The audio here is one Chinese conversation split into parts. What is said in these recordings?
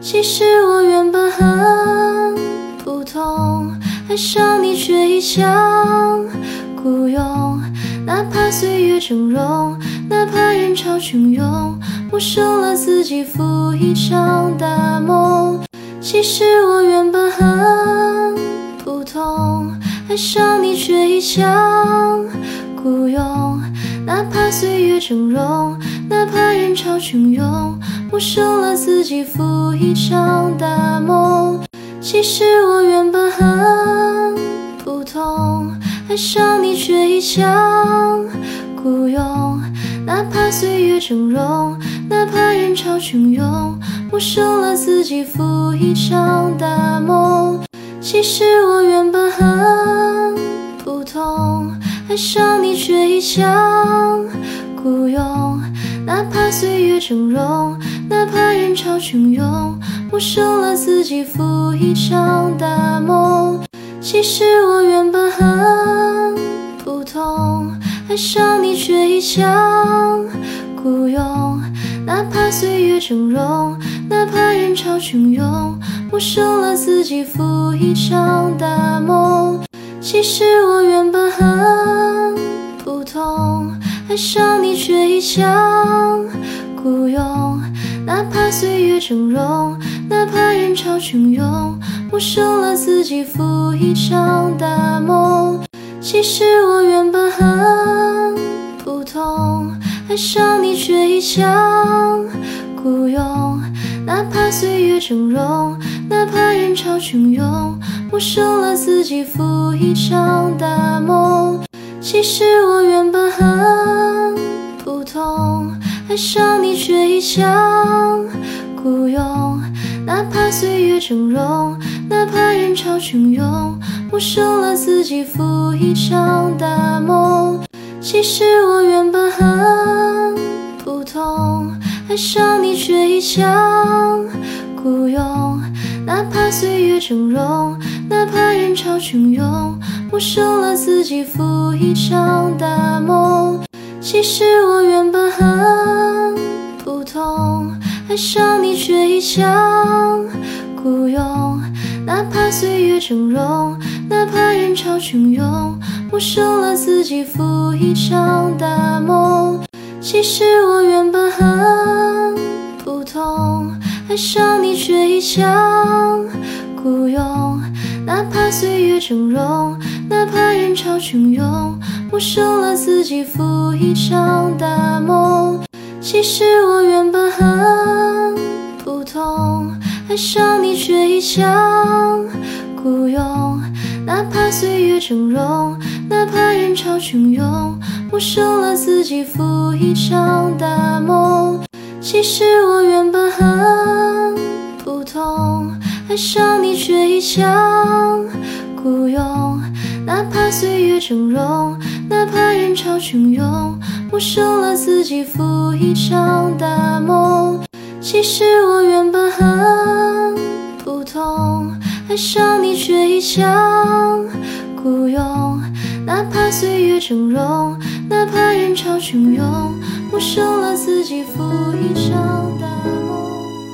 其实我原本很普通，爱上你却一腔孤勇。哪怕岁月峥嵘，哪怕人潮汹涌，陌生了自己，赴一场大梦。其实我原本很普通，爱上你却一腔孤勇。哪怕岁月峥嵘，哪怕人潮汹涌，陌生了自己，赴一场大梦。其实我原本很普通，爱上你却一腔孤勇。哪怕岁月峥嵘，哪怕人潮汹涌，陌生了自己，赴一场大梦。其实我原本很普通，爱上你却一腔孤勇。哪怕岁月峥嵘，哪怕人潮汹涌，陌生了自己，赴一场大梦。其实我原本很普通，爱上你却一腔孤勇。哪怕岁月峥嵘，哪怕人潮汹涌，陌生了自己，赴一场大梦。其实我原本很普通，爱上你却一腔孤勇。哪怕岁月峥嵘，哪怕人潮汹涌，陌生了自己，赴一场大梦。其实我原本很普通，爱上你却一腔孤勇。哪怕岁月峥嵘，哪怕人潮汹涌，陌生了自己，赴一场大梦。其实我原本很普通，爱上你却一腔孤勇。哪怕岁月峥嵘，哪怕人潮汹涌，陌生了自己，赴一场大梦。其实我原本很普通，爱上你却一腔孤勇。哪怕岁月峥嵘，哪怕人潮汹涌，陌生了自己，赴一场大梦。其实我原本很普通，爱上你却一腔孤勇。哪怕岁月峥嵘，哪怕人潮汹涌，陌生了自己，赴一场大梦。其实我原本很普通，爱上你却一腔孤勇。哪怕岁月峥嵘，哪怕人潮汹涌，陌生了自己，赴一场大梦。其实我原本很普通，爱上你却一腔孤勇。哪怕岁月峥嵘，哪怕人潮汹涌，陌生了自己，赴一场大梦。其实我原本很普通，爱上你却一腔孤勇。哪怕岁月峥嵘，哪怕人潮汹涌，陌生了自己，赴一场大梦。其实我原本很普通，爱上你却一腔孤勇。哪怕岁月峥嵘，哪怕人潮汹涌，陌生了自己，赴一场大梦。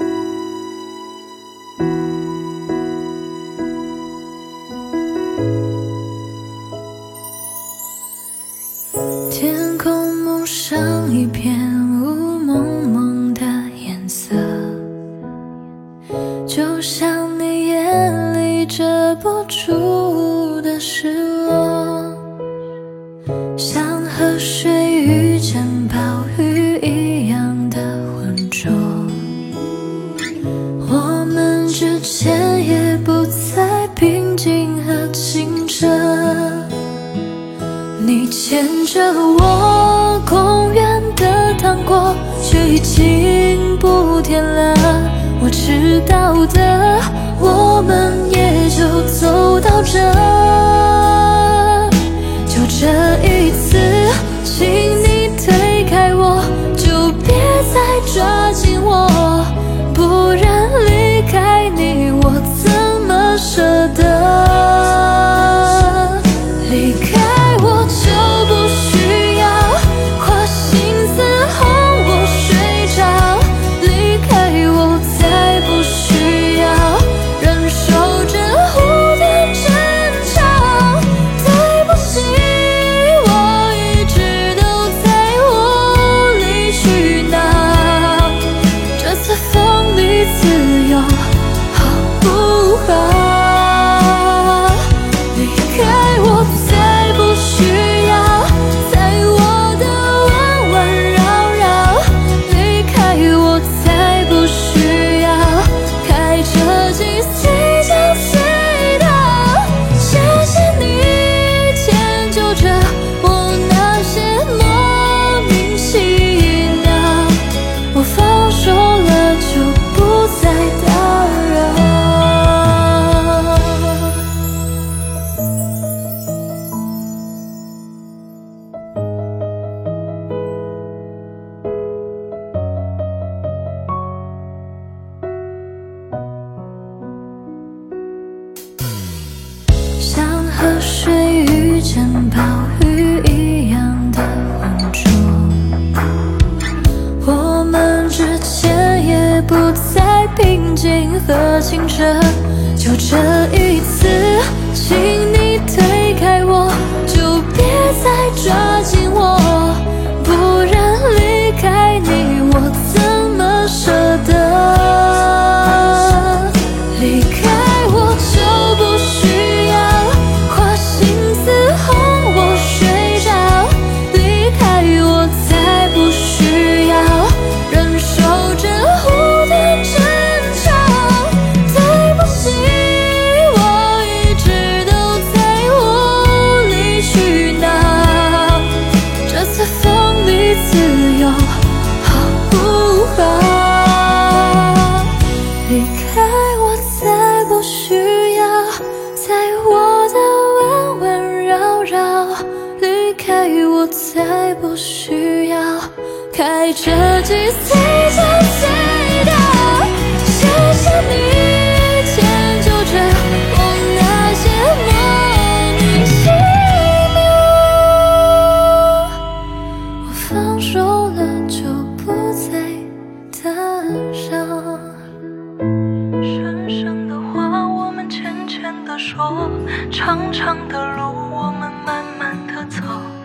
天空蒙上一片雾蒙蒙的颜色，就像你眼里遮不住的失落，像河水遇见暴雨一样的浑浊。我们之间也不再平静和清澈，你牵着我公园的糖果，却已经不甜了。我知道的，我们也就走到这。就这一次，请你推开我，就别再抓紧我，不然离开你，我怎么舍得？离开我就不需要花心思哄我睡着，离开我再不需像暴雨一样的浑浊。我们之间也不再平静和清澈，就这一次，请你推开我，就别再抓紧我，不然离开你，我怎么舍得？离开我就不需要花心思哄我睡着，离开我才不需要忍受这无端争吵。对不起，我一直都在无理取闹，这次放你自由好不好？离开我才不需要在我的温温绕绕，离开我才不需要开着机随叫随到。谢谢你迁就着我那些莫名其妙，我放手了就不再打扰。深深的话我们浅浅的说，长长的路我们慢慢的走。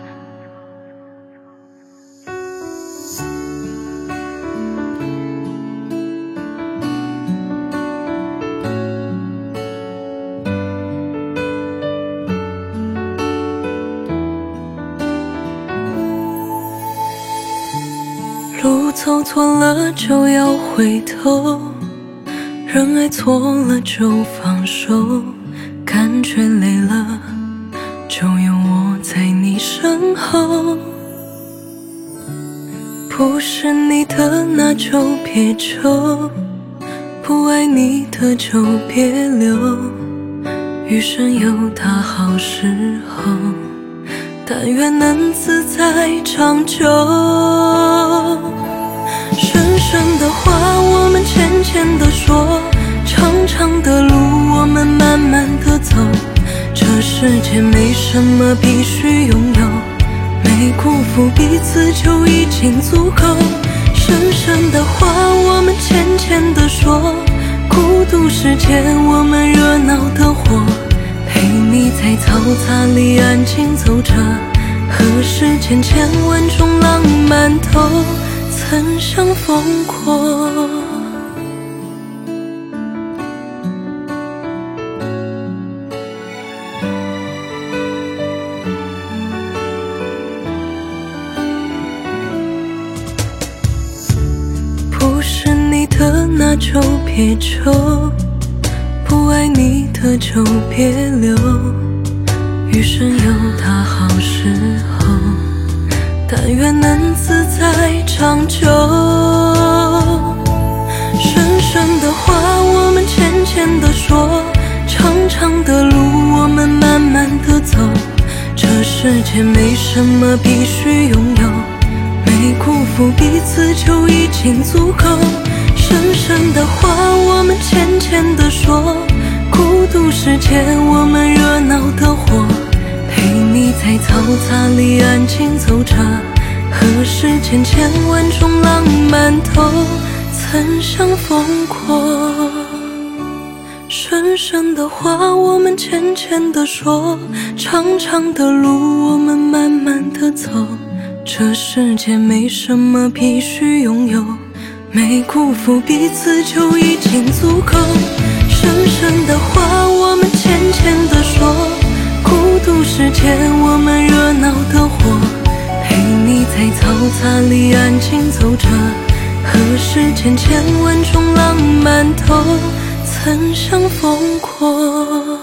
路走错了就要回头，人爱错了就放手，感觉累了就有我在你身后。不是你的那就别求，不爱你的就别留，余生有他好时候，但愿能自在长久。深深的话我们浅浅的说，长长的路我们慢慢的走，这世界没什么必须拥有，没辜负彼此就已经足够。深深的话我们浅浅的说，孤独时间我们热闹的活，陪你在嘈杂里安静走着，何时千千万种浪漫都曾想疯过。不是你的那就别求，不爱你的就别留，余生有他好时候，但愿能自在长久。深深的话我们浅浅的说，长长的路我们慢慢的走，这世界没什么必须拥有，没辜负彼此就已经足够。深深的话我们浅浅的说，孤独时间我们热闹的活，陪你在嘈杂里安静走着，何时千千万种浪漫都曾想疯过。深深的话我们浅浅的说，长长的路我们慢慢的走，这世界没什么必须拥有，没辜负彼此就已经足够。深深的话我们浅浅的说，孤独时间我们热闹的活，陪你在嘈杂里安静走着，何时千千万种浪漫都曾想疯过。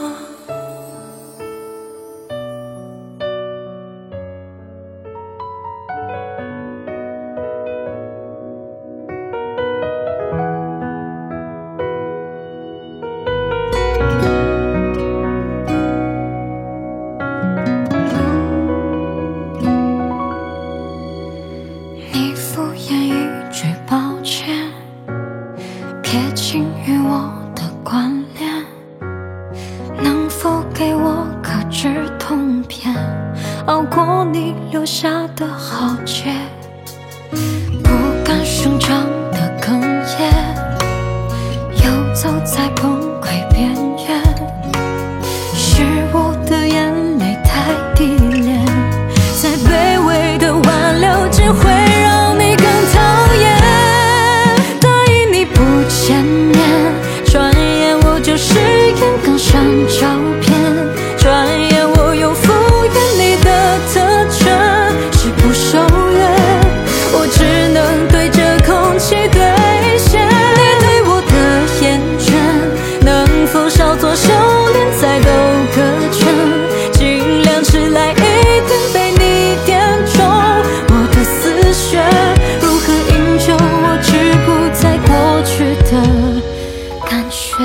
你敷衍一句抱歉，撇清与我的关联，能熬过你留下的浩劫，不敢生长的哽咽，游走在崩溃边缘，是我的眼泪太低廉，再卑微的挽留只会让你更讨厌。答应你不见面，转眼我就是眼刚删照片，转眼我又敷衍你的特权，是不守约，我只能对着空气兑现。你对我的厌倦，能否稍作收敛，再兜个圈，尽量迟来一点被你点中我的思绪，如何营救我止步在过去的感觉。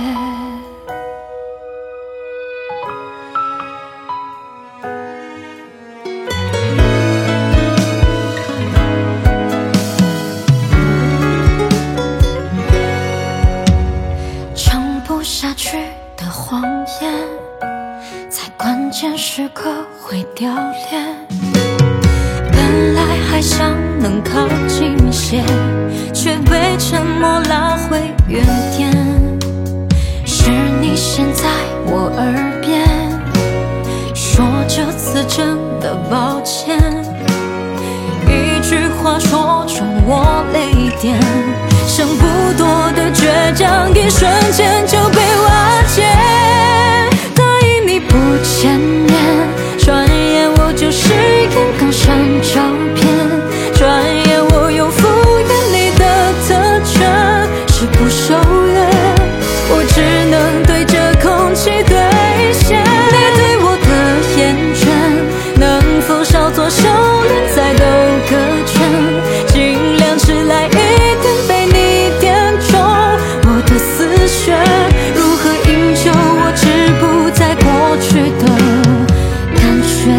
撑不下去的谎言，在关键时刻会掉脸。本来还想能靠近些，却被沉默拉回原点。是你先在我耳边说这次真的抱歉，一句话说中我泪点，剩不多的倔强一瞬间就被瓦解。答应你不见面，转眼我就是眼刚删照片，转眼我又敷衍你的特权，是不守约，我只能对着空气兑现。你对我的厌倦，能否稍作收敛，再兜个圈，尽量迟来一点被你点中我的思绪，如何营救我止步在过去的感觉。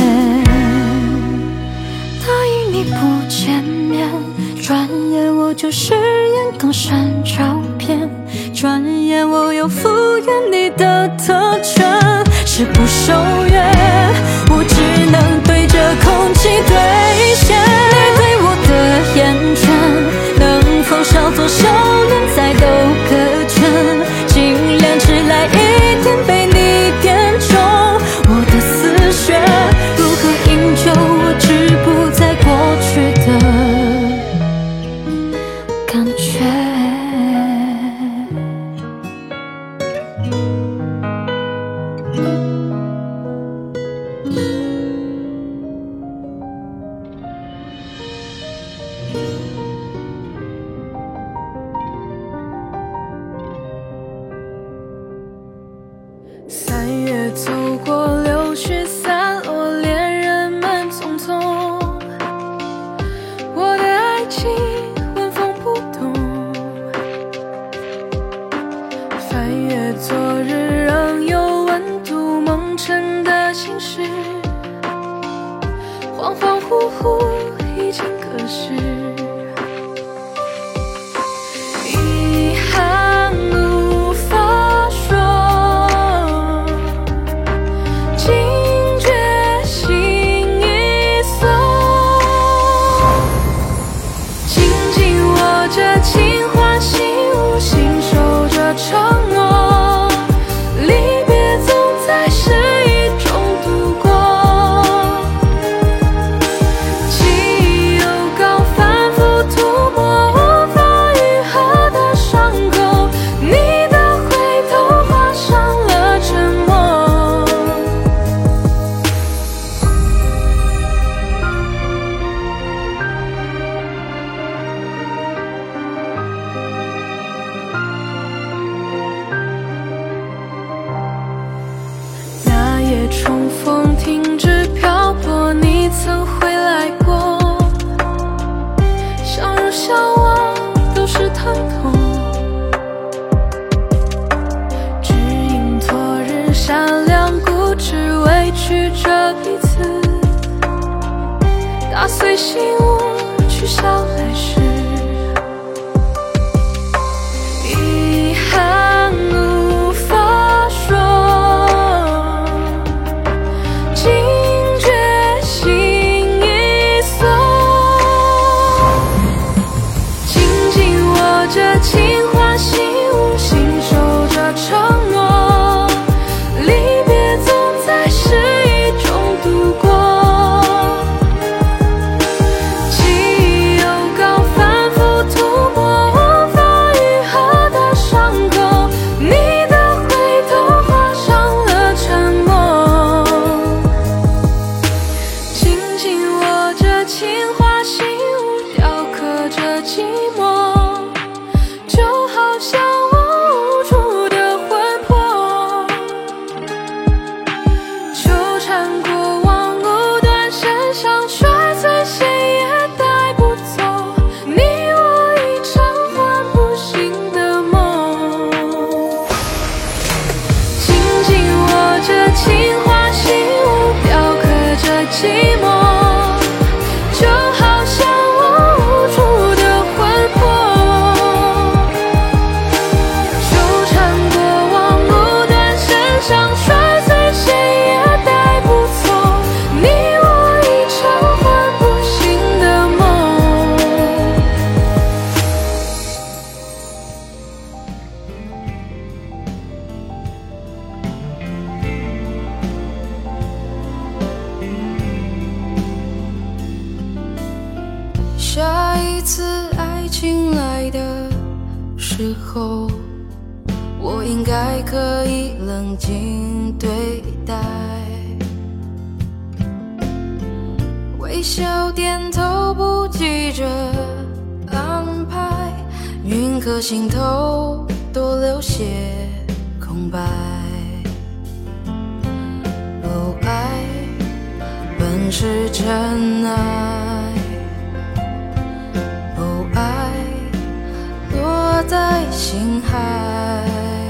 答应你不见面，转眼我就是眼刚删照片，转眼我又敷衍你的特权，是不守约，我只能对着空气兑现。你对我的厌倦，能否稍作收敛，再兜个圈，尽量迟来一点被你点中我的思绪，如何营救我止步在过去的感觉。 3月走过六曲散落，恋人们匆匆，我的爱情纹风不动。翻阅昨日仍有温度，蒙尘的心事，恍恍惚惚已经隔世。遗憾无法说，惊觉心已松，紧紧握着情欢喜，无心守着承诺，离别总在失意中度过。记忆有高反复涂抹，无法愈合的伤口，你的回头画上了沉默。那夜重逢停止漂泊，你曾回来过，相濡相忘都是疼痛，只因昨日善良固执，委屈着彼此，打碎心窝，取消来世。遗憾无法说，惊觉时候，我应该可以冷静对待，微笑点头，不急着安排，宁可心头多留些空白。哦，爱本是真爱，哦，爱落在心海，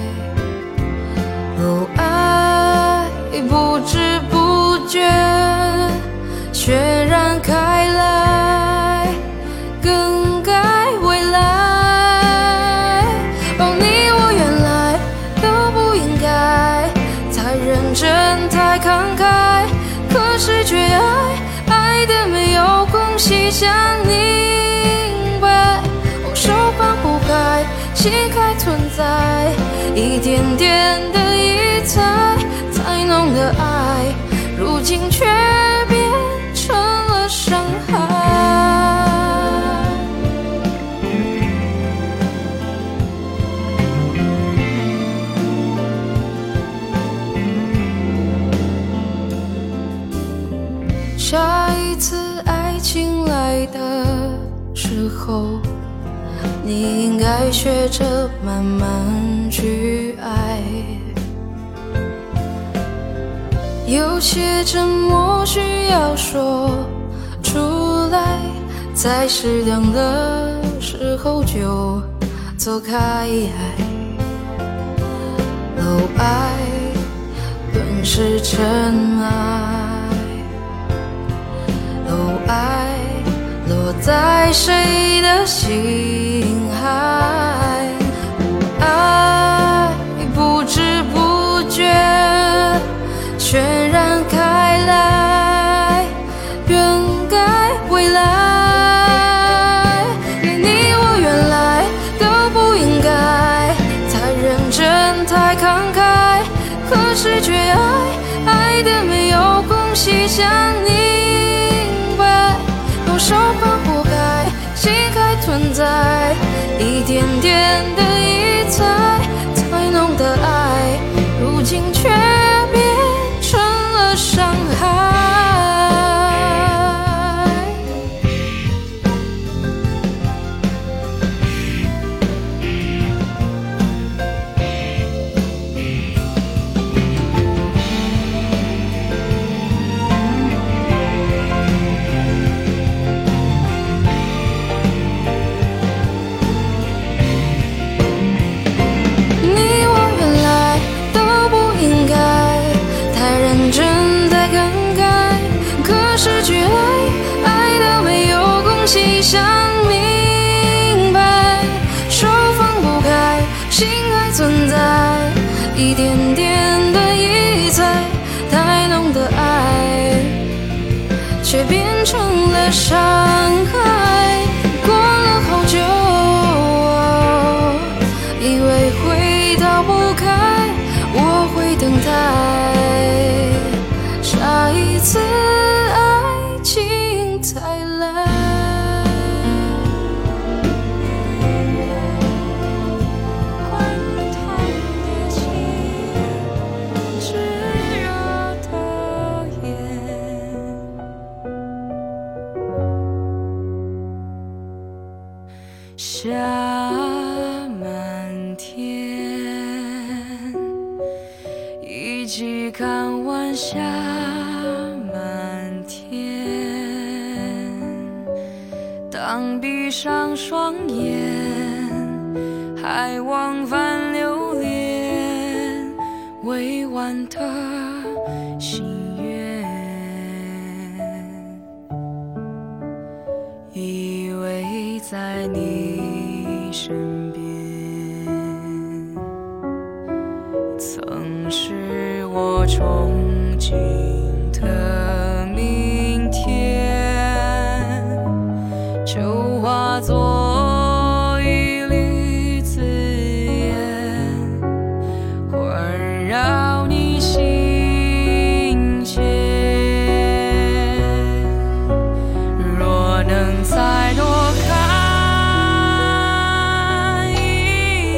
哦，爱不知不觉渲染开来，更改未来。哦，你我原来都不应该太认真太慷慨，可是却爱的没有空隙想明白。哦，手放不开，心还存在，一点点的疑猜，再浓的爱，如今却变成了伤害。下一次爱情来的时候，你应该学着慢慢去爱。有些沉默需要说出来，在适当的时候就走开。哦，爱本是真爱，哦，爱落在谁的心海，爱不知不觉渲染开来，更改未来。连你我原来都不应该太认真太慷慨，可是却爱的没有空隙想明白。用手放不开，心还存在，一点点的疑猜，太浓的爱，如今却变成了伤害。你我原来都不应该太认真太慷慨，可是却爱的没有空隙想明白。手放不开，心还存在，一点点的疑猜，太浓的爱，却变成了伤害。过了好久，以为会逃不开，我会等待下一次爱情再来。关于他的情，炙热的眼，下满天，一起看晚霞满天。当闭上双眼，还往返流连，委婉的心愿，依偎在你身边，曾是我憧憬的明天，就化作一缕紫烟，环绕你心间。若能再多看一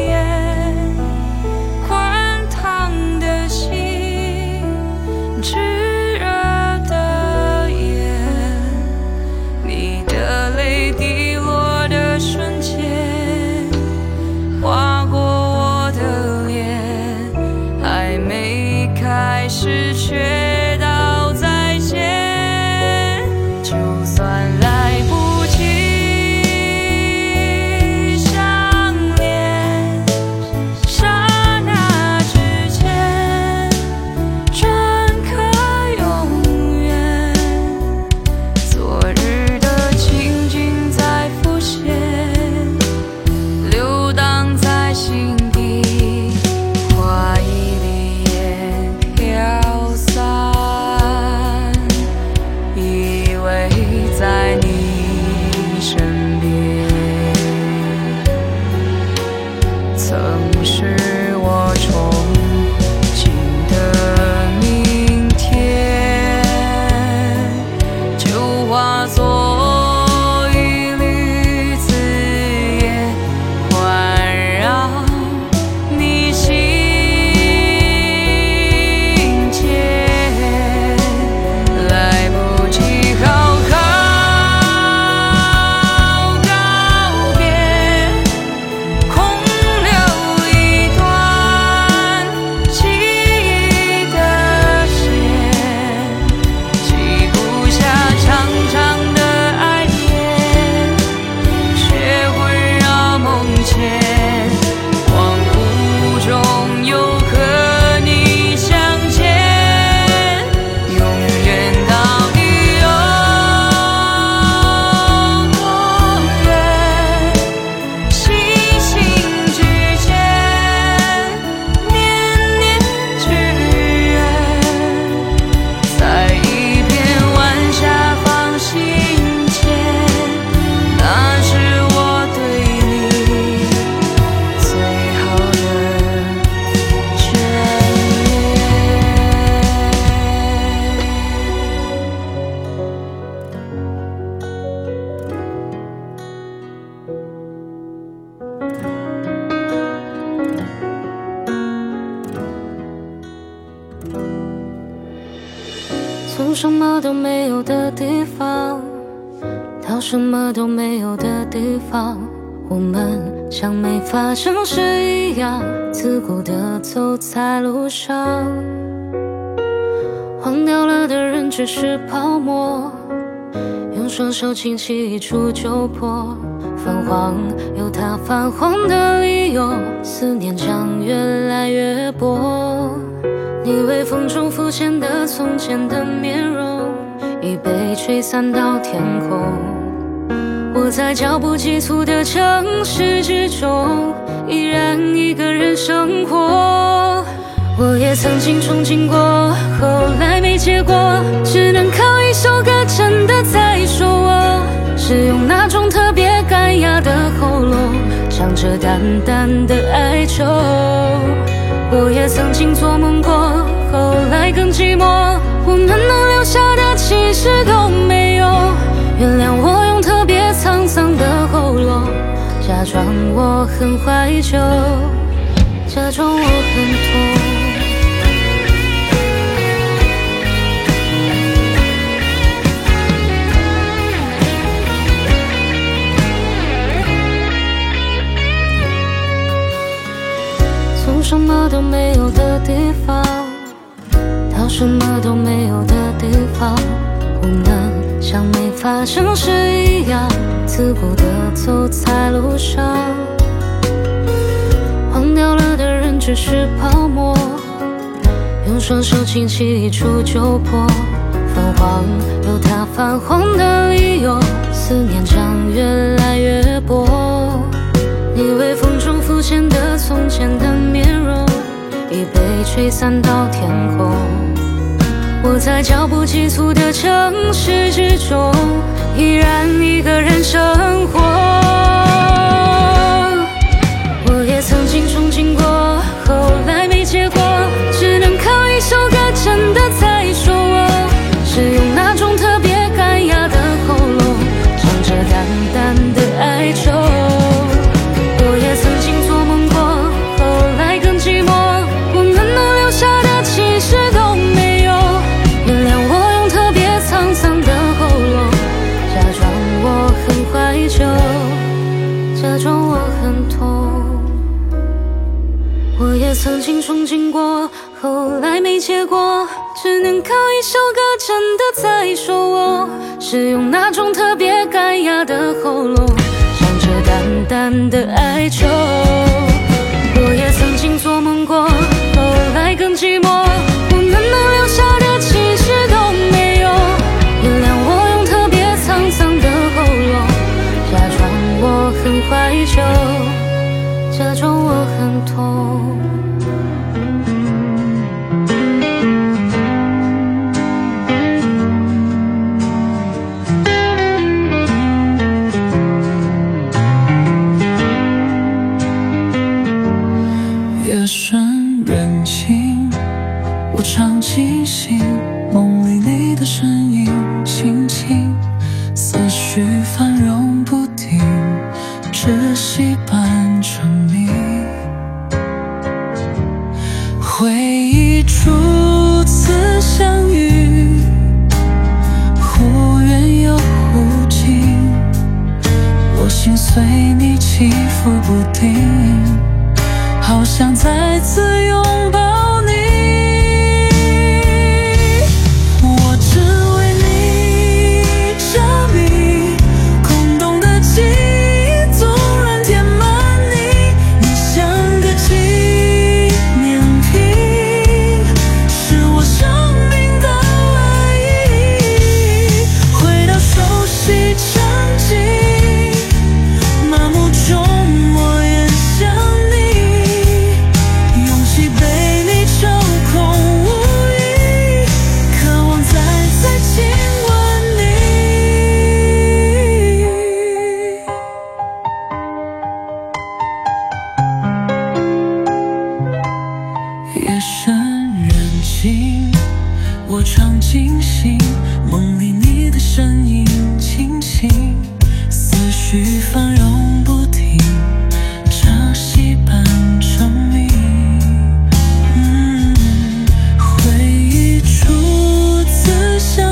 从什么都没有的地方到什么都没有的地方，我们像没发生事一样，自顾地走在路上。忘掉了的人只是泡沫，用双手轻轻一触就破。泛黄有它泛黄的理由，思念将越来越薄。你微风中浮现的从前的面容，已被吹散到天空。我在脚步急促的城市之中，依然一个人生活。我也曾经憧憬过，后来没结果，只能靠一首歌真的在说我，是用那种特别干哑的喉咙，唱着淡淡的哀愁。我也曾经做梦过，后来更寂寞，我们能留下的其实都没有。原谅我用特别沧桑的喉咙，假装我很怀旧，假装我很痛。从什么都没有的地方到什么都没有的地方，我们像没发生事一样，自顾地走在路上。忘掉了的人只是泡沫，用双手轻轻一触就破。泛黄有它泛黄的理由，思念将越来越薄。你微风中浮现的从前的面容，已被吹散到天空。我在脚步急促的城市之中，依然一个人生活。我也曾经憧憬过，后来没结果，只能靠一首歌真的在说我，是用那种特别干哑的喉咙，唱着淡淡的哀愁。我也曾经做梦过，后来更寂寞，我们能留下的其实都没有。原谅我用特别沧桑的喉咙，假装我很怀旧，假装我很痛。我也曾经憧憬过，后来没结果，只能靠一首歌真的在说我，是用那种特别干哑的喉咙，唱着淡淡的哀愁。我也曾经做梦过，后来更寂寞，我们能留下的其实都没有。原谅我用特别沧桑的喉咙，假装我很怀旧，假装我很痛。 夜深人静，我常惊醒，梦里你的身影轻轻，思绪翻涌不停，窒息般沉迷。回忆初次相遇，忽远又忽近，我心随你起伏不定，好想再次拥抱你。我只为你着迷，空洞的记忆纵然填满你，你像个纪念品，是我生命的唯一。回到熟悉场景，麻木中我也想夜深人静，我常惊醒，梦里你的身影轻轻，思绪翻涌不停，窒息般沉迷。回忆初次相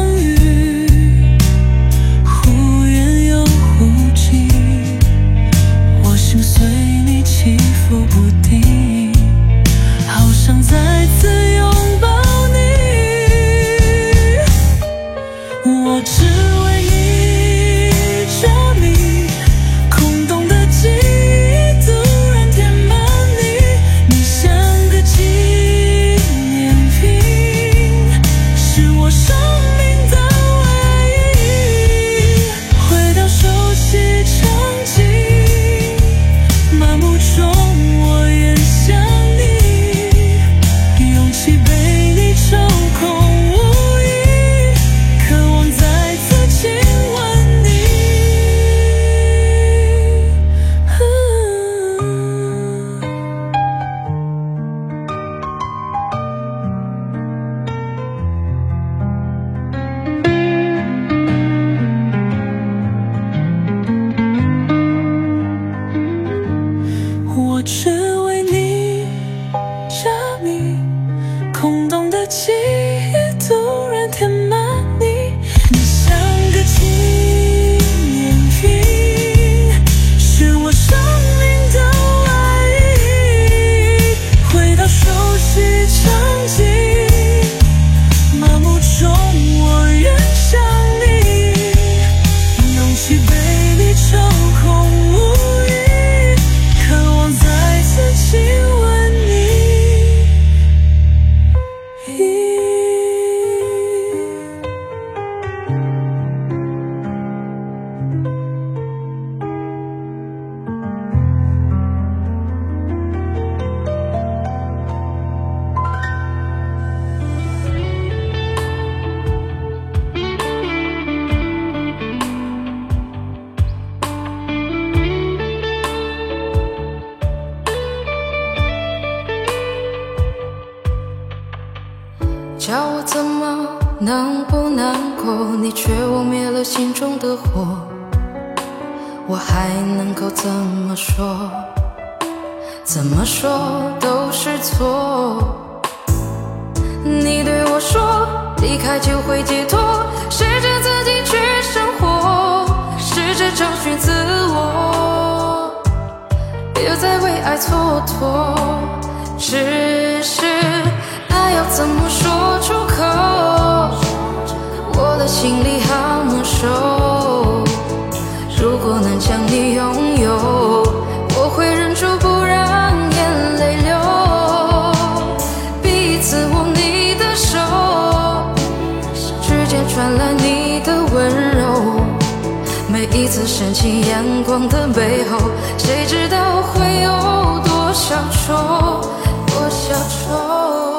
记忆突然填满你，你像个纪念品，是我生命的唯一。回到熟悉场景，麻木中我愿想你，勇气被你抽空无意，渴望再次亲吻你。 叫我怎么能不难过，你却我灭了心中的火，我还能够怎么说？怎么说都是错。你对我说离开就会解脱，试着自己去生活，试着找寻自我，别再为爱蹉跎。只是爱要怎么说出口，我的心里好难受。如果能将你拥有，我会忍住不让眼泪流。彼此握你的手，指尖传来你的温柔。每一次深情眼光的背后，谁知道会有多少愁，多少愁。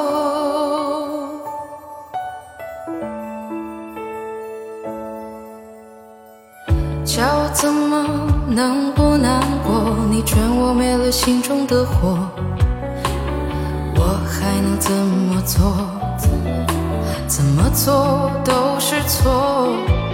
叫我怎么能不难过，你劝我灭了心中的火，我还能怎么做？怎么做都是错。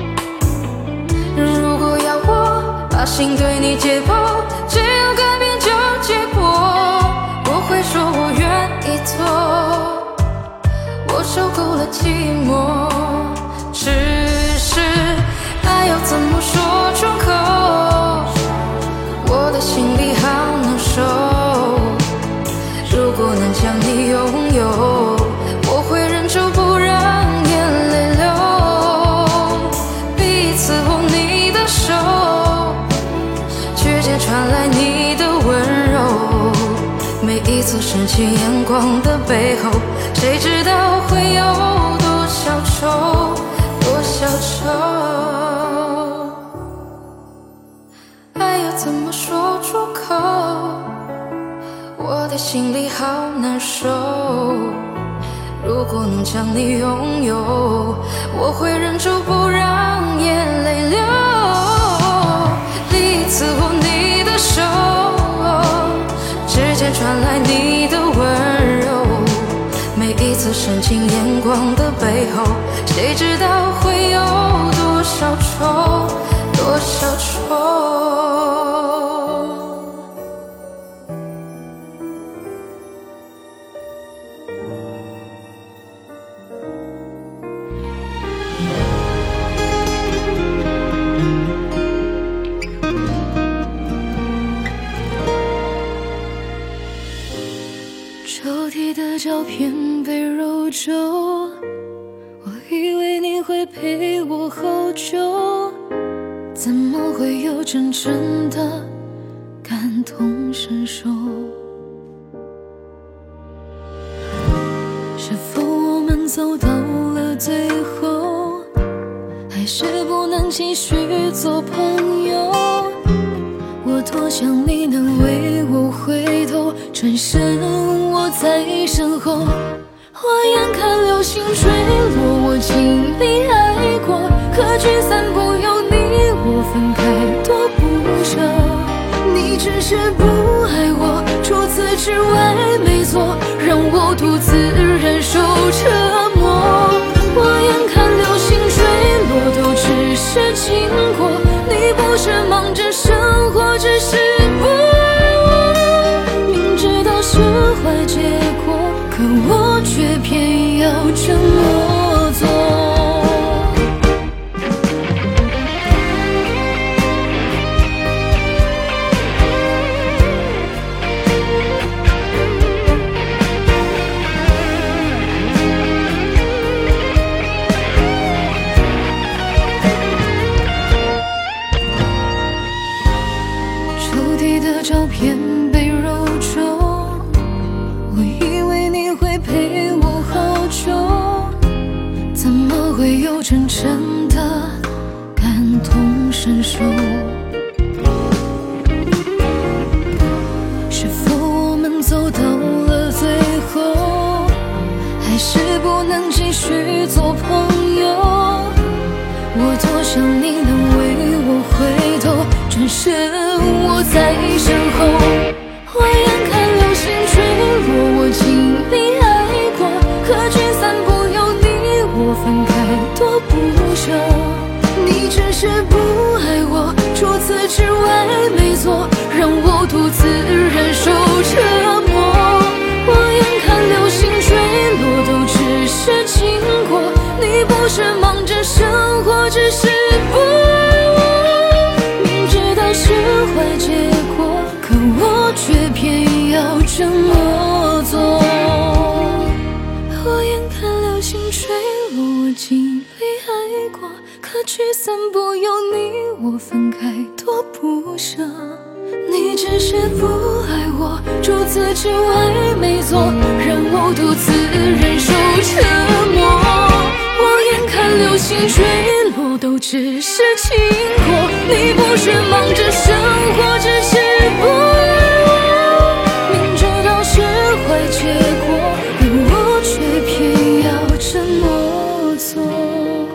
如果要我把心对你解剖，只有改变就结果，我会说我愿意做，我受够了寂寞。只是爱要怎么说出口，我的心里好难受。如果能将你拥有，我会忍住不让眼泪流。彼此握你的手，指尖传来你的温柔。每一次深情眼光的背后，谁知道会有多少愁，多少愁。爱要怎么说出口，我的心里好难受。如果能将你拥有，我会忍住不让眼泪流。彼此握你的手，指尖传来你的温柔。每一次深情眼光的背后，谁知道会有多少愁，多少愁。 抽屉的照片被揉皱，我以为你会陪我好久，怎么会有真正的感同身受？是否我们走到了最后，还是不能继续做朋友？我多想你能为我回头，转身我在身后。我眼看流星坠落，我尽力爱过，可聚散不由你我，分开多不舍。你只是不爱我，除此之外没错，让我独自忍受折磨。我眼看流星坠落，都只是经过，你不是忙着生活，只是不爱我。明知道是坏结果，可我却偏要要这么做。抽屉的照片被揉皱，我以为你会陪我好久，怎么会有真正的感同身受？是否我们走到了最后，还是不能继续做朋友？我多想你能为我回头，只是我在身后。我眼看流星坠落，我尽力爱过，可聚散不由你我分开多不舍。你只是不爱我，除此之外没错，让我独自忍受折磨。我眼看流星坠落，都只是经过，你不是忙着生活，只是不爱我。明知道是坏结果，可我却偏要这么做。我眼看流星坠落，我尽力爱过，可聚散不由你我分开多不舍。你只是不爱我，除此之外没错，让我独自忍受折磨。我眼看流星坠落，都只是经过，你不是忙着生活，只是不爱我。明知道是坏结果，可我却偏要这么做。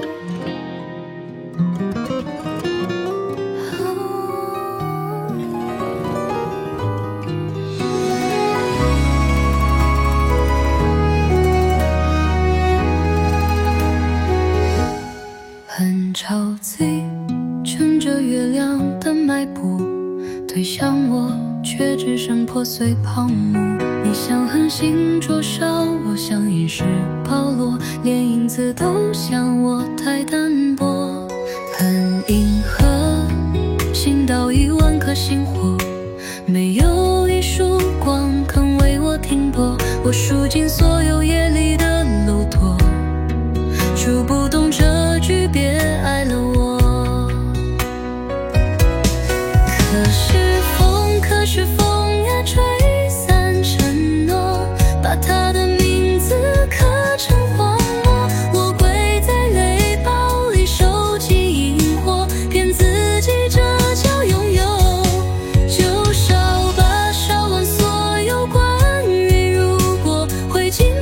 很着急，趁着月亮的脉搏，推向我，却只剩破碎泡沫。你像恒星灼烧，我像岩石暴落，连影子都像我太单薄。很银河，星到10000颗星火，没有一束光肯为我停泊。我数尽所有夜里的漏洞，触不动这句别爱了我。可是风呀吹散承诺，把他的名字刻成荒漠。我跪在泪包里收集萤火，骗自己这叫拥有。就烧吧，烧完所有关于如果，会记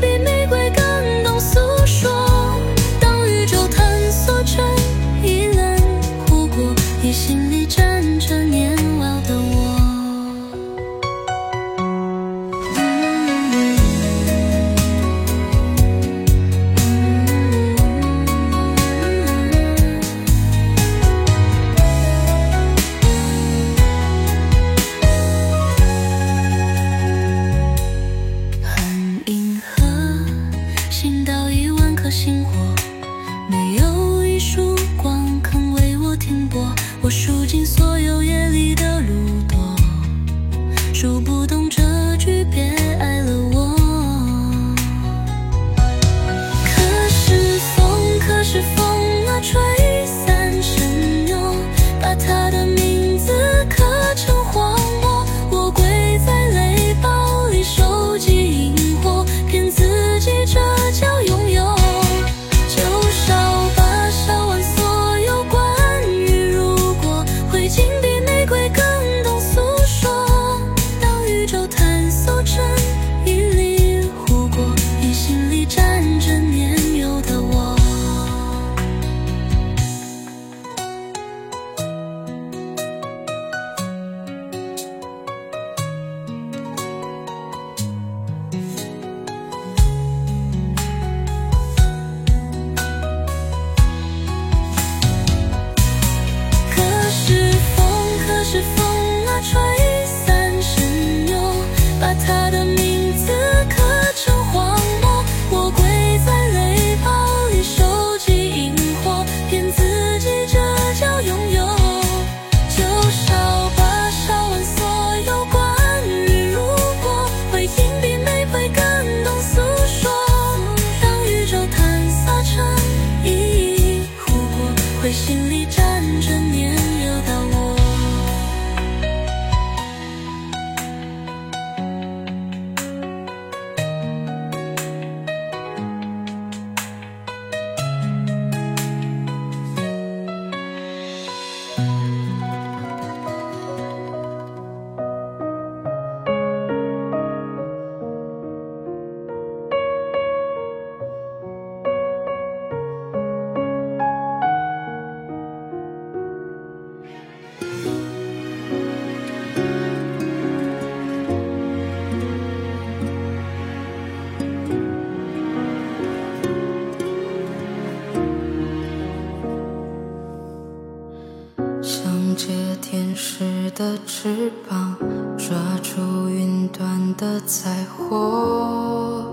翅膀，抓住云端的灾祸，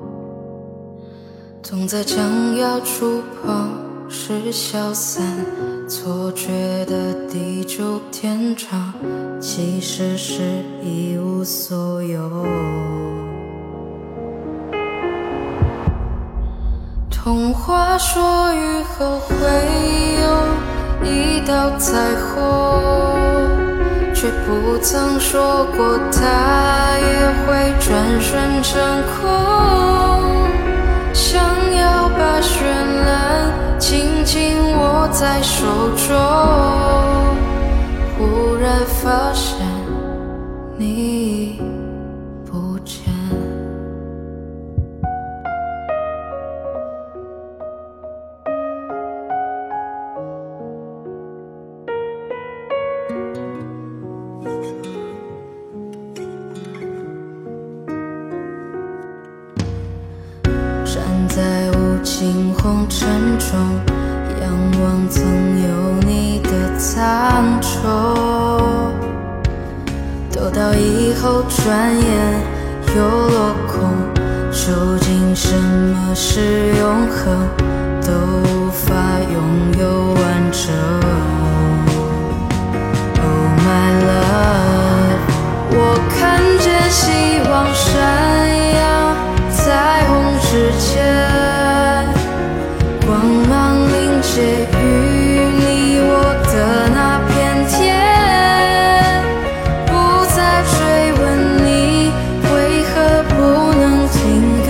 总在将要触碰时消散，错觉的地久天长，其实是一无所有。童话说雨后会有一道彩虹，却不曾说过它也会转瞬成空。想要把绚烂紧紧握在手中，忽然发现你已不见。站在无尽红尘中，仰望曾有你的苍穹，得到以后转眼又落空，究竟什么是永恒，都无法拥有完整。Oh my love， 我看见希望闪耀彩虹之间，光芒凝结于你我的那片天，不再追问你为何不能停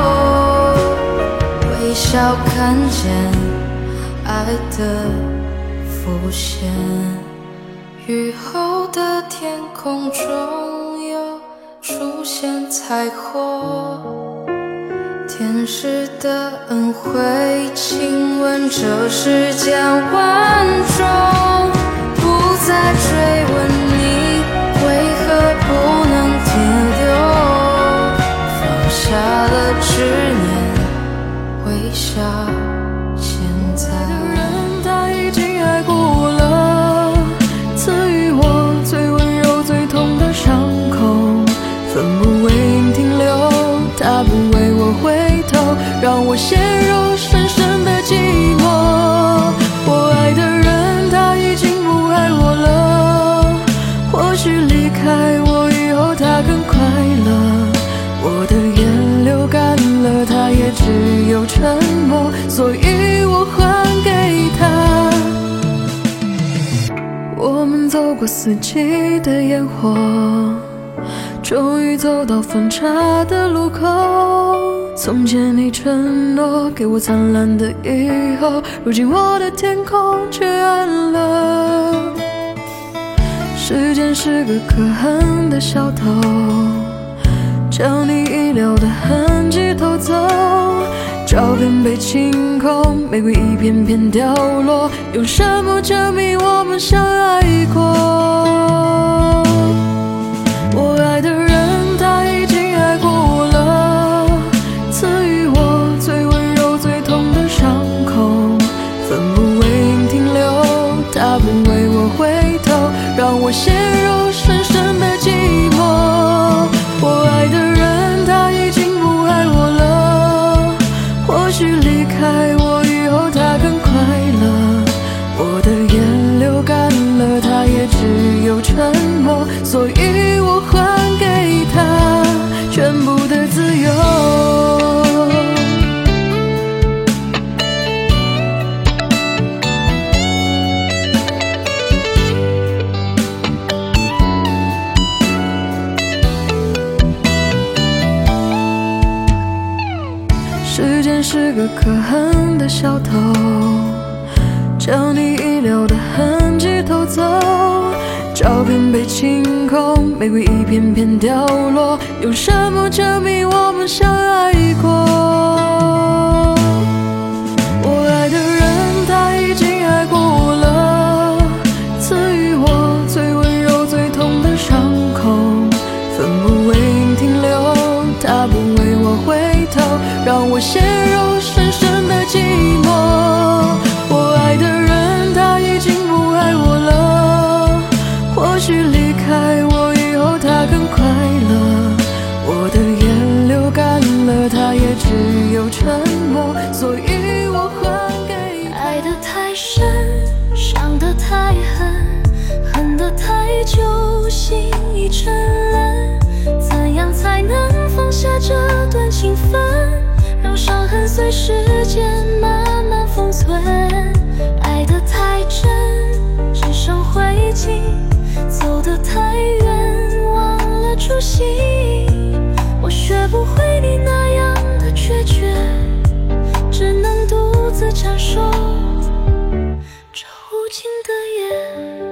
留，微笑看见爱的浮现。雨后的天空中又出现彩虹，天使的恩惠亲吻这世间万种，不再追问你为何不能停留，放下了执念，微笑现在。 的人他已经爱过我了，赐予我最温柔最痛的伤口，奋不为因停留，他不为我回头，让我陷入深深的寂寞。我爱的人他已经不爱我了，或许离开我以后他更快乐。我的眼流干了，他也只有沉默，所以我还给他。我们走过四季的烟火，终于走到分岔的路口。从前你承诺给我灿烂的以后，如今我的天空却暗了。时间是个可恨的小偷，将你遗留的痕迹偷走。照片被清空，玫瑰一片片掉落，用什么证明我们相爱过？我爱的人他已经爱过我了，赐予我最温柔最痛的伤口，奋不为因停留，他不为我回头，让我陷入深深的寂寞。我爱的人他已经不爱我了，或许离开我以后他更快乐。我的眼流干了，他也只有沉默，所以我还给他全部的自由。时间是个可恨的小偷，将你遗留的痕迹偷走。照片被清空，玫瑰一片片掉落，用什么证明我们相爱过？我爱的人他已经爱过我了，赐予我最温柔最痛的伤口，奋不为因停留，他不为我回头，让我陷入深深的寂寞。我爱的人他已经不爱我了，或许离开开我以后他更快乐，我的眼流干了，他也只有沉默，所以我还给他。 爱得太深，伤得太狠，恨得太久，心已沉沦。怎样才能放下这段情分，让伤痕随时间慢慢封存？爱得太真，只剩灰烬，走得太远，忘了初心。我学不会你那样的决绝，只能独自承受这无尽的夜。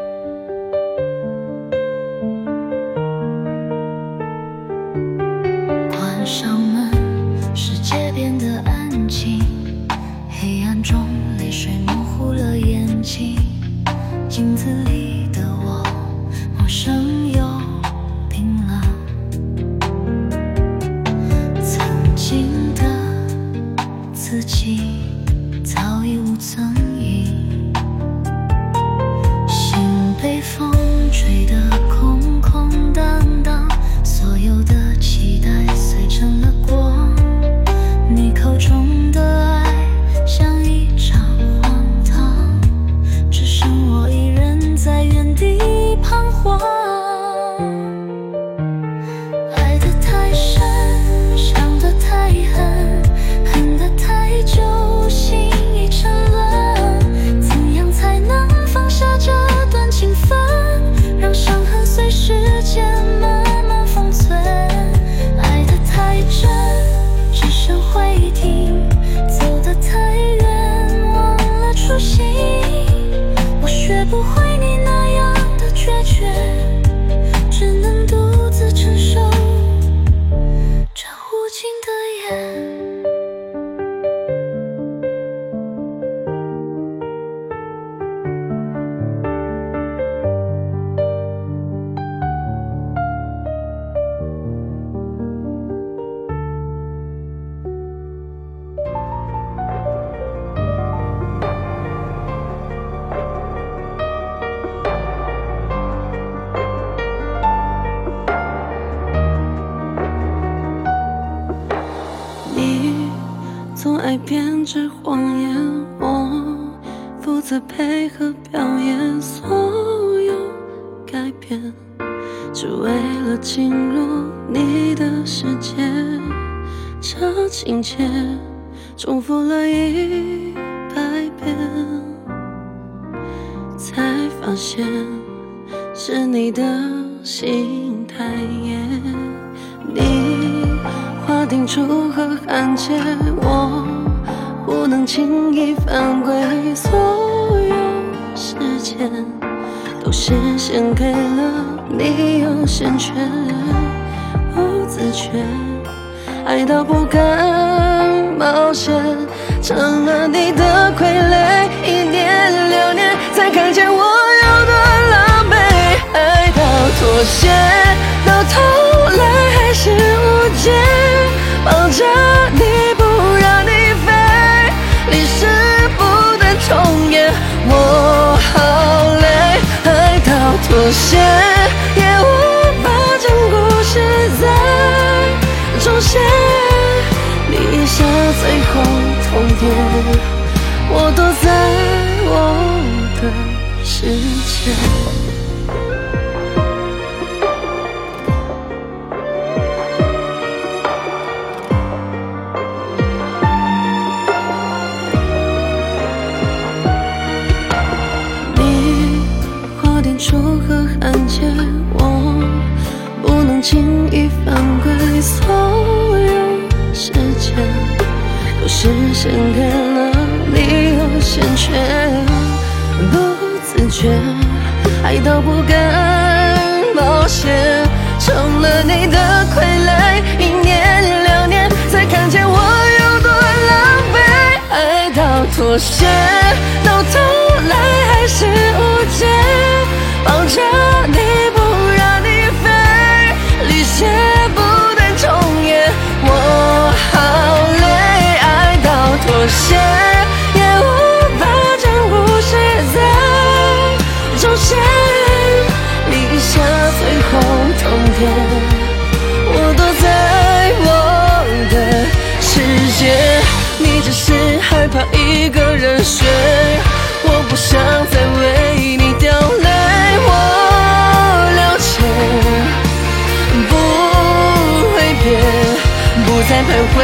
关上门，世界变得安静，黑暗中泪水模糊了眼睛，镜子里的我陌生又冰冷，曾经的自己早已无踪影，心被风吹得空空荡荡，所有的期待碎成了光，你口中的爱像一场荒唐，只剩我一人在原地彷徨。爱得太深，伤得太狠，恨得太久，心已沉沦。怎样才能放下这段情分，让伤痕随时间慢慢封存？爱得太真，只剩灰烬，走得太远，忘了初心。我学不会你那样的决绝，只能独自承受这无尽的夜。 你总爱编织谎言，我负责配合表演，所有改变只为了进入你的世界。这情节重复了100遍，才发现是你的心太野。你划定出河汉界，我不能轻易犯规，所有时间都是献给了你优先权，不自觉爱到不敢冒险，成了你的傀儡。1年2年才看见我有多狼狈，爱到妥协，到头来还是无解，绑着你不让你飞，历史不能重演，我好累。爱到妥协，也无法将故事再重写，立下最后通牒，我躲在我的世界。出河汉界，我不能轻易犯规，所有时间都是献给了你优先权，不自觉爱到不敢冒险，成了你的傀儡。1年2年才看见我有多狼狈，爱到妥协，到头来还是无解，绑着你不让你飞，历史不能重演，我好累。爱到妥协，也无法将故事再重写，理想会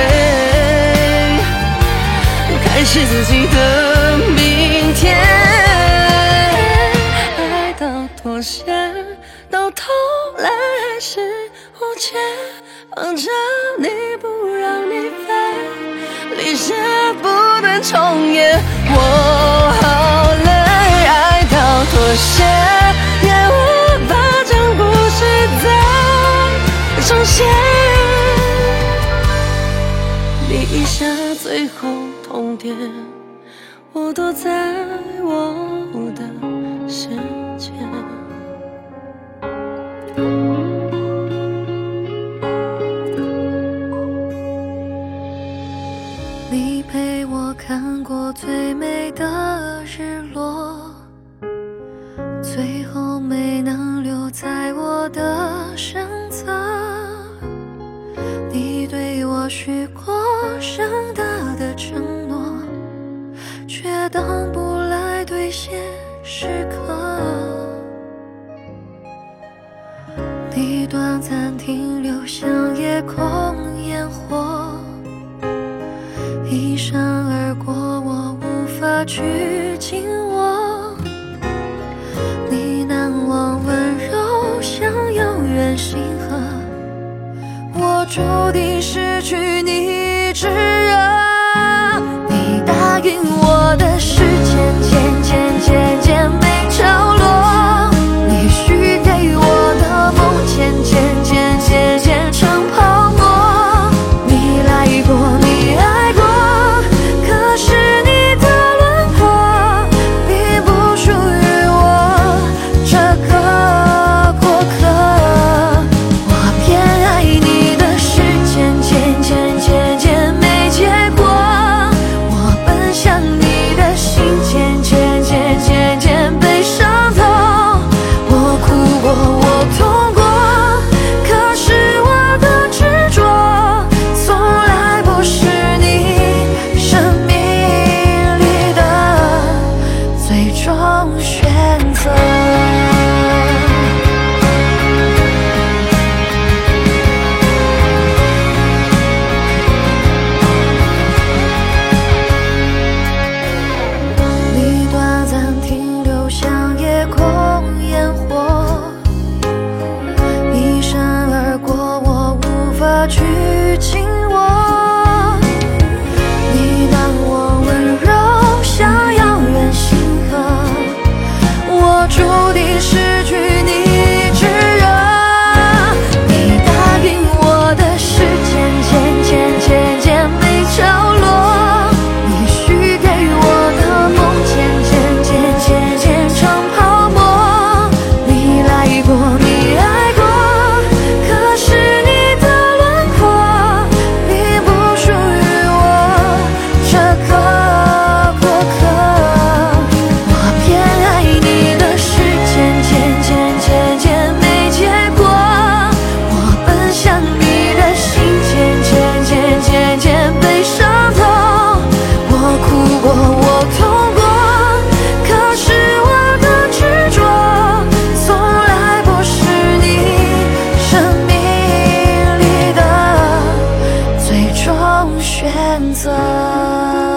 开始自己的明天。爱到妥协，到头来还是无解，绑着你不让你飞，离血不能重演。我好累，爱到妥协，也无法将故事再重写。你一下最后通牒，我躲在我的世界。 你陪我看过最美的日落，最后没能留在我的选择。你对我许过盛大的承诺，却等不来兑现时刻。你短暂停留像夜空烟火，一闪而过，我无法去紧握。你难忘温柔像遥远星河，我注定失去你炙热。你答应我的时间渐渐没着落，你许给我的梦渐成泡沫。你来过，你爱过，可是你的轮廓并不属于我这个过客。我偏爱你的时间渐没结果，我奔向你的心渐被伤透。我哭过，我痛过，可是我的执着从来不是你生命里的最终选择。你短暂停留像夜空烟火，一闪而过，我无法去紧握。你难忘温柔像遥远星河，我注定失去你炙热。你答应我的时间渐没着落，你许给我的梦渐成泡沫。你来过，你爱过，可是你的轮廓并不属于我这个过客。我偏爱你的时间渐没结果，我奔向你的心渐被伤透。我哭过，我痛过，可是我的执着从来不是你生命里的最终选择。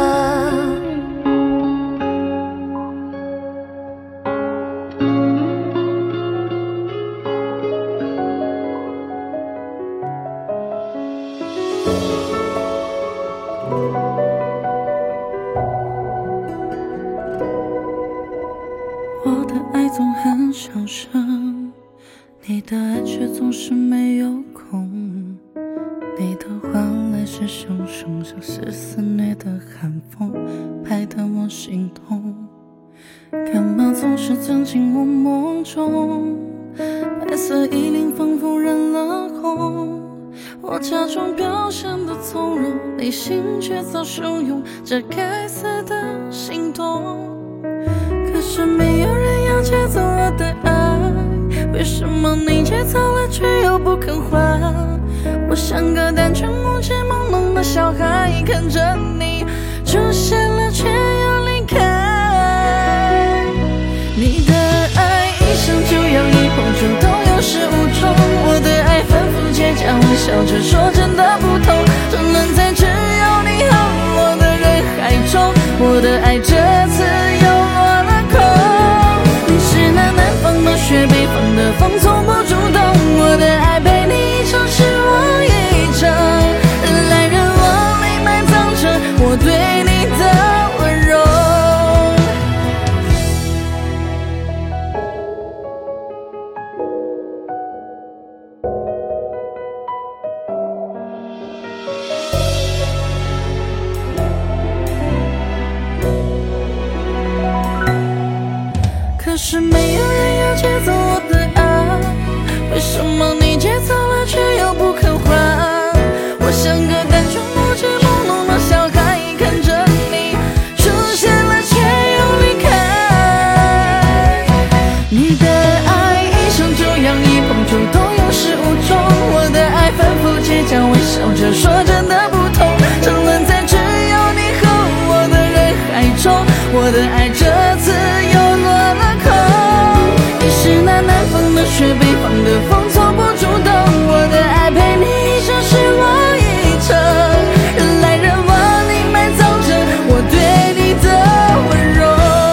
我的爱总很小声，你的爱却总是没有空。你的话来势汹汹，像是肆虐的寒风，拍得我心痛。干嘛总是钻进我梦中？白色衣领仿佛染了红，我假装表现的从容，内心却早汹涌着该死的心动。可是没有人要接走我的爱，为什么你节操了却又不肯还？我像个单纯无知朦胧的小孩，看着你出现了却又离开。你的爱一生就要一碰就懂，有始无终。我的爱反复倔强，微笑着说真的不痛，只能在是没有人要接走我的爱，为什么你接走了却又不肯还？我像个单纯无知懵懂的小孩，看着你出现了却又离开。你的爱一生就样，一碰就痛，有始无终。我的爱反复倔强，微笑着说真的不同，沉沦在只有你和我的人海中。我的爱这次又落了空，你是那南方的雪，北方的风，从不主动。我的爱陪你一生，是我一程，人来人往，你埋葬着我对你的温柔。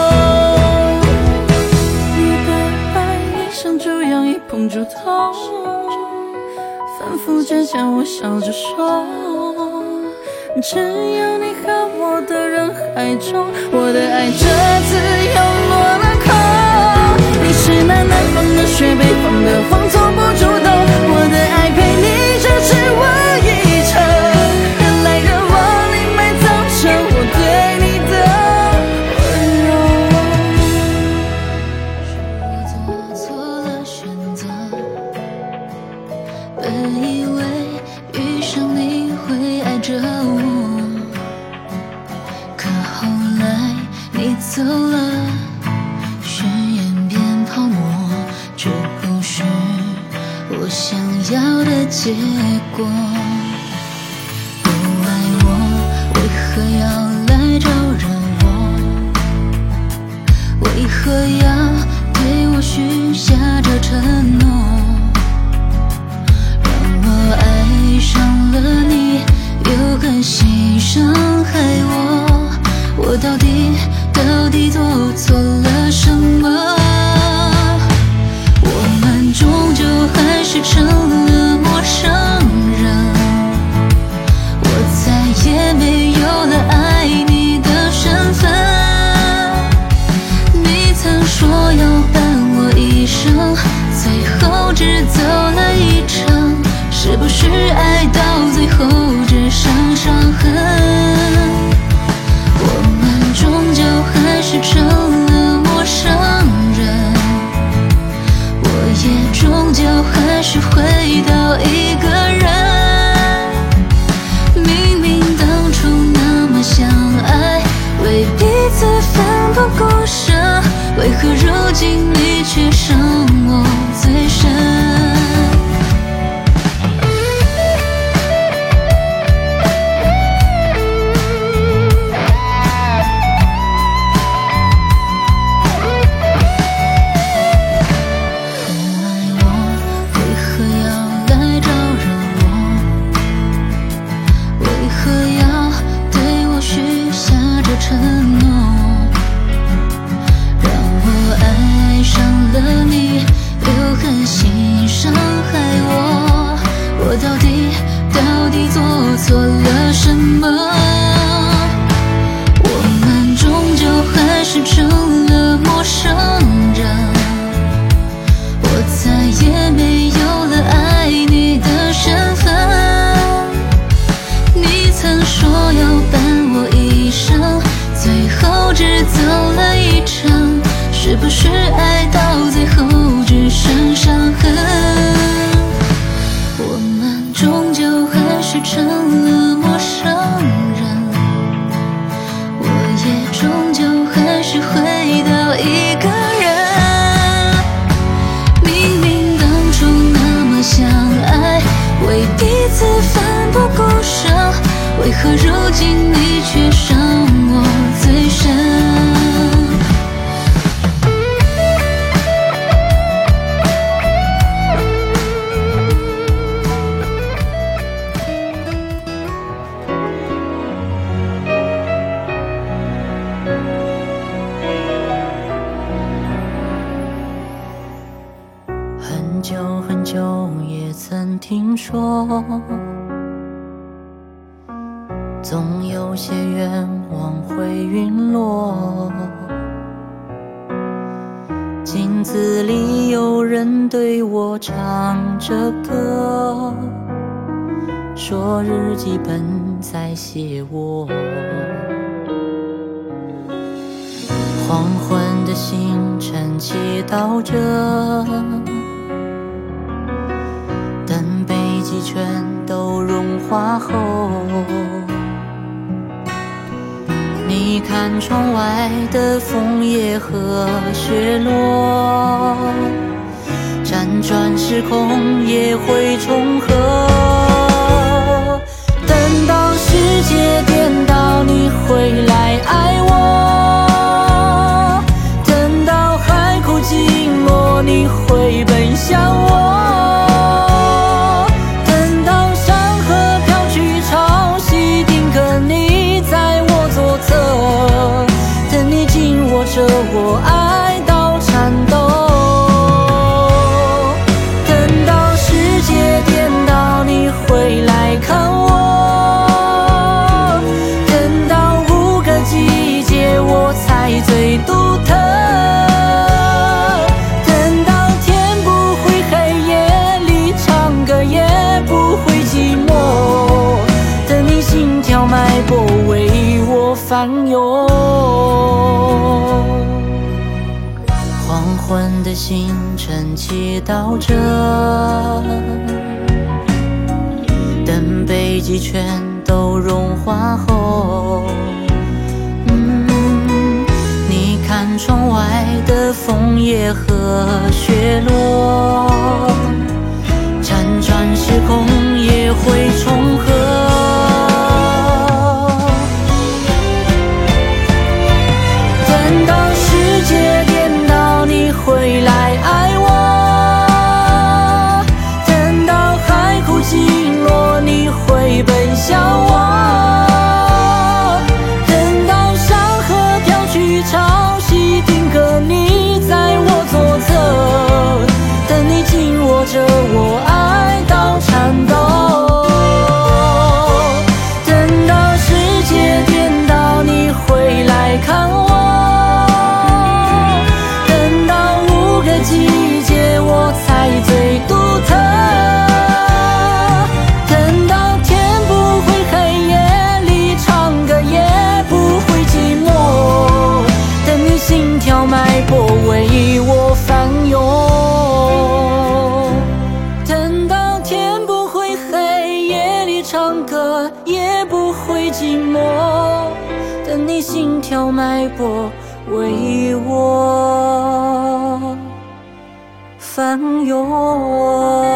你的爱一生就样，一碰就痛，反复倔强，我笑着说，只有你和我的人海中。我的爱这次又落了空，你是那南方的雪，北方的风，从不主动。我的爱陪你，这是我一程，人来人往，你埋葬着我对你的温柔。 是我做错了选择，本以为遇上你会爱着我，可后来你走了，宣言变泡沫，这不是我想要的结果。不爱我，为何要来招惹我？为何要对我许下这承诺？让我爱上了你，又狠心伤害我，我到底做错了什么？我们终究还是成了陌生人，我再也没有了爱你的身份。你曾说要伴我一生，最后只走了一程，是不是爱到最后只剩伤痕？我们终究还是成了陌生人，我也终究还是回到一个人。明明当初那么相爱，为彼此奋不顾身，为何如今你却伤我最深？承诺让我爱上了你，又狠心伤害我，我到底做错了什么？我们终究还是成了陌生人，我再也没有了爱你的身份。你曾说要伴我一生，最后只走了一程，是不是爱到最后只剩伤痕？我们终究还是成了陌生人，我也终究还是回到一个人。明明当初那么相爱，为彼此奋不顾身，为何如今你却伤我最深？ 很久很久也曾听说，总有些愿望会陨落。镜子里有人对我唱着歌，说日记本在写我。黄昏的星辰祈祷着，等北极全都融化后，你看窗外的枫叶和雪落，辗转时空也会重合。等到世界颠倒，你会来爱我，等到海枯寂寞，你会奔向我，等到山河飘去潮汐，定格你在我左侧，等你紧握着我爱到颤抖。等到世界颠倒，你会来看我，等到5个季节我才最独特，等到天不会黑，夜里唱歌也不会寂寞，等你心跳脉搏为我翻涌。黄昏的星辰祈祷着，等北极全都融化后，你看窗外的枫叶和雪落，辗转时空也会重合。等到世界颠倒，你会来爱我，等到海枯寂寞，你会奔向我，等到山河飘去潮汐，定格你在我左侧，等你紧握着我爱到颤抖。等到世界颠倒，你会来看我，等到5个季节我才最独特，等到天不会黑，夜里唱歌也不会寂寞，等你心跳脉搏为我翻涌。等到天不会黑，夜里唱歌也不会寂寞，等你心跳脉搏为我翻涌。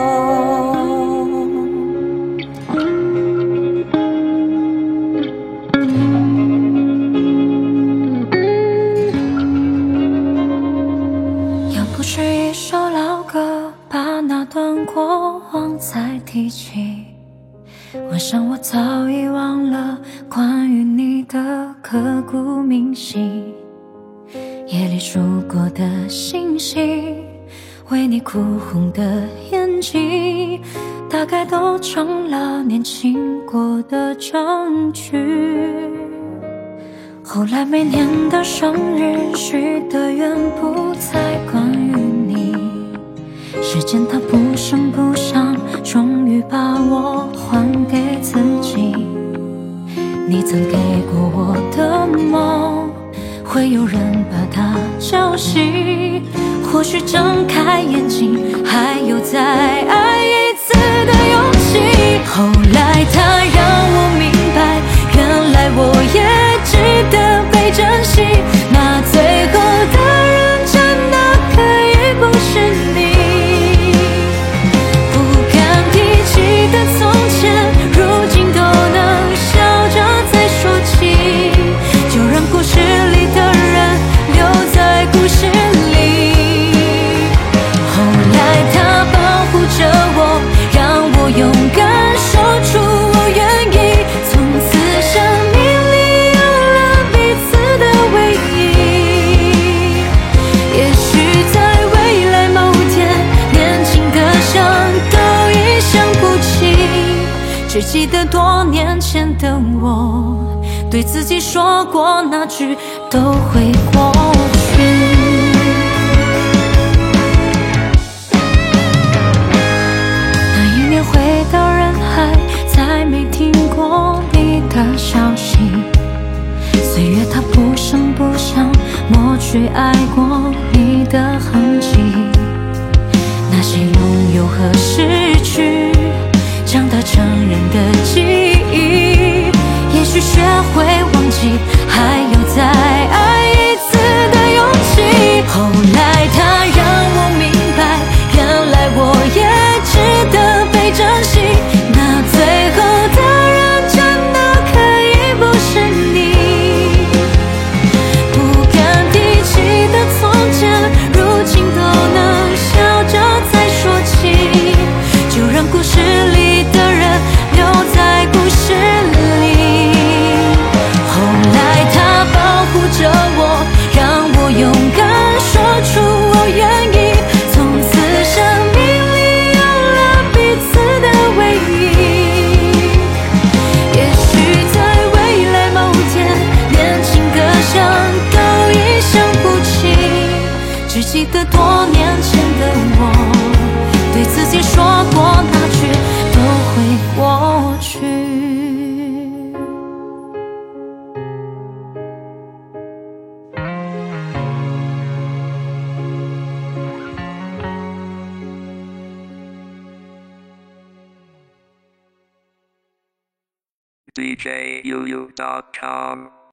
要不是一首老歌，把那段过往再提起，我想我早已忘了关于你的刻骨铭心。夜里数过的星星，为你哭红的眼睛，大概都成了年轻过的证据。后来每年的生日许的愿不再关于你，时间它不声不响，终于把我还给自己。你曾给过我的梦，会有人把它叫醒，或许睁开眼睛还有再爱一次的勇气。后来它让我明白，原来我也值得被珍惜，那最后的人真的可以不是你。不敢提起的从前，如今都能笑着再说起，就让故事里的人留在故事里。后来他保护着我，让我勇敢说出我愿意，从此生命里有了彼此的唯一。也许在未来某天，年轻的像都已想不起，只记得多年前的我对自己说过那句都会过去。那一年回到人海，再没听过你的消息，岁月它不声不响，默过去爱过你的痕迹，那些拥有和失去，长大成人的记忆。也许学会忘记，还有再爱一次的勇气。后来他让我明白，原来我也值得被珍惜。那最后的人真的可以不是你，不敢提起的从前，如今都能笑着再说起。就让故事里的人留在故事里。后来他保护着我，让我勇敢说出我愿意。从此生命里有了彼此的唯一。也许在未来某天，连情歌声都已想不起，只记得多年前的我，对自己说过那句都会过去。 DJUU.com